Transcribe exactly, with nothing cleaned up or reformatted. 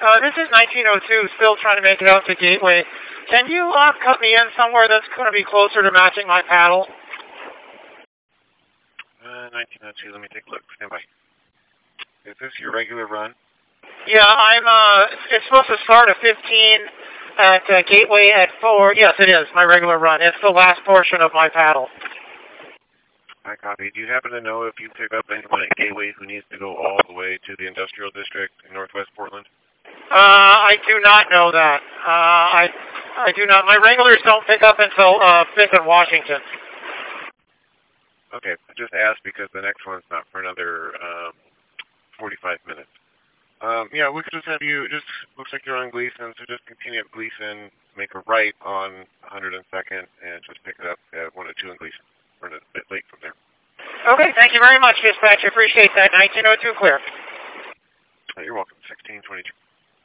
Uh, this is nineteen oh two, still trying to make it out to Gateway. Can you uh, cut me in somewhere that's going to be closer to matching my paddle? Uh, nineteen oh two, let me take a look. Stand by. Is this your regular run? Yeah, I'm, uh, it's supposed to start at fifteen at uh, Gateway at four. Yes, it is, my regular run. It's the last portion of my paddle. I copy. Do you happen to know if you pick up anyone at Gateway who needs to go all the way to the industrial district in northwest Portland? Uh, I do not know that. Uh, I I do not. My regulars don't pick up until uh, fifth and Washington. Okay, I just asked because the next one's not for another um, forty-five minutes. Um, yeah, we could just have you, just looks like you're on Gleason, so just continue at Gleason, make a right on one hundred second, and just pick it up at one oh two in Gleason. We're a bit late from there. Okay, thank you very much, dispatch. Appreciate that. nineteen oh two clear. You're welcome. sixteen twenty-two.